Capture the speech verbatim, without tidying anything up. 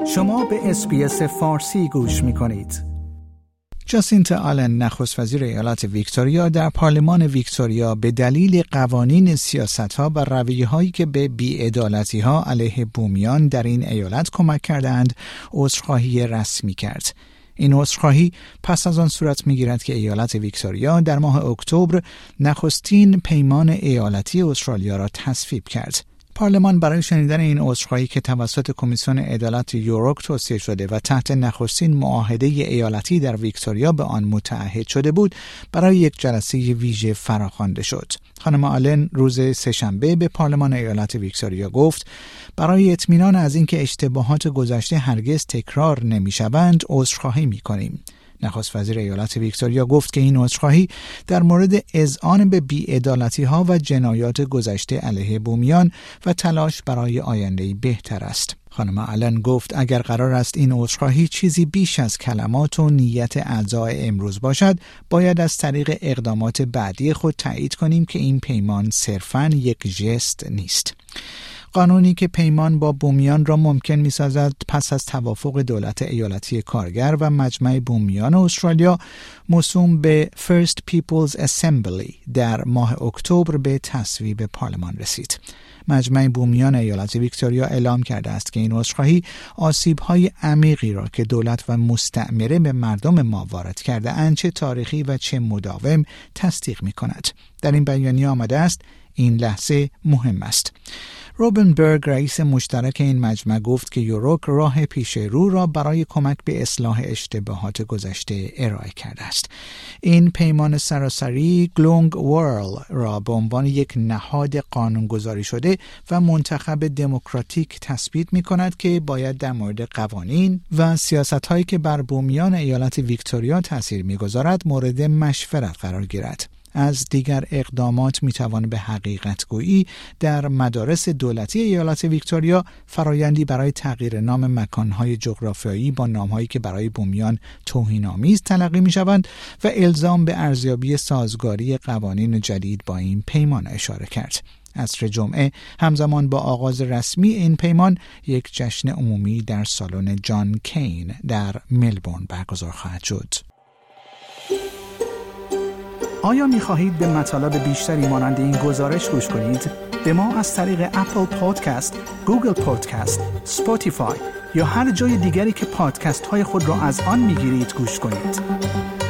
شما به اس‌بی‌اس فارسی گوش می‌کنید. جاسینتا آلن نخست وزیر ایالت ویکتوریا در پارلمان ویکتوریا به دلیل قوانین سیاست‌ها و رویه‌هایی که به بی‌عدالتی‌ها علیه بومیان در این ایالت کمک کردند، عذرخواهی رسمی کرد. این عذرخواهی پس از آن صورت می‌گیرد که ایالت ویکتوریا در ماه اکتبر نخستین پیمان ایالتی استرالیا را تصویب کرد. پارلمان برای شنیدن این عذرخواهی که توسط کمیسیون عدالت یوروک توصیه شده و تحت نخستین معاهده ایالتی در ویکتوریا به آن متعهد شده بود، برای یک جلسه ویژه فراخوانده شد. خانم آلن روز سه‌شنبه به پارلمان ایالت ویکتوریا گفت برای اطمینان از اینکه اشتباهات گذشته هرگز تکرار نمی‌شوند عذرخواهی می‌کنیم. نخست وزیر ایالت ویکتوریا گفت که این عذرخواهی در مورد اذعان به بی‌عدالتی‌ها و جنایات گذشته علیه بومیان و تلاش برای آینده‌ای بهتر است. خانم آلن گفت اگر قرار است این عذرخواهی چیزی بیش از کلمات و نیت اعضای امروز باشد، باید از طریق اقدامات بعدی خود تایید کنیم که این پیمان صرفاً یک ژست نیست. قانونی که پیمان با بومیان را ممکن می‌سازد پس از توافق دولت ایالتی کارگر و مجمع بومیان استرالیا موسوم به First People's Assembly در ماه اکتبر به تصویب پارلمان رسید. مجمع بومیان ایالت ویکتوریا اعلام کرده است که این عذرخواهی آسیب‌های عمیقی را که دولت و مستعمره به مردم ما وارد کرده اند چه تاریخی و چه مداوم تصدیق می‌کند. در این بیانیه آمده است این لحظه مهم است. روبن برگ رئیس مشترک این مجمع گفت که یوروک راه پیش رو را برای کمک به اصلاح اشتباهات گذشته ارائه کرده است. این پیمان سراسری گلونگ ورل را به عنوان یک نهاد قانونگذاری شده و منتخب دموکراتیک تثبیت می کند که باید در مورد قوانین و سیاست‌هایی که بر بومیان ایالت ویکتوریا تاثیر می‌گذارد مورد مشورت قرار گیرد. از دیگر اقدامات میتوان به حقیقت گویی در مدارس دولتی ایالت ویکتوریا فرایندی برای تغییر نام مکانهای جغرافیایی با نامهایی که برای بومیان توهین‌آمیز تلقی میشوند و الزام به ارزیابی سازگاری قوانین جدید با این پیمان اشاره کرد. عصر جمعه همزمان با آغاز رسمی این پیمان یک جشن عمومی در سالن جان کین در ملبورن برگزار خواهد شد. آیا می خواهید به مطالب بیشتری مانند این گزارش گوش کنید؟ به ما از طریق اپل پادکست، گوگل پادکست، اسپاتیفای یا هر جای دیگری که پادکست های خود را از آن می گیرید گوش کنید.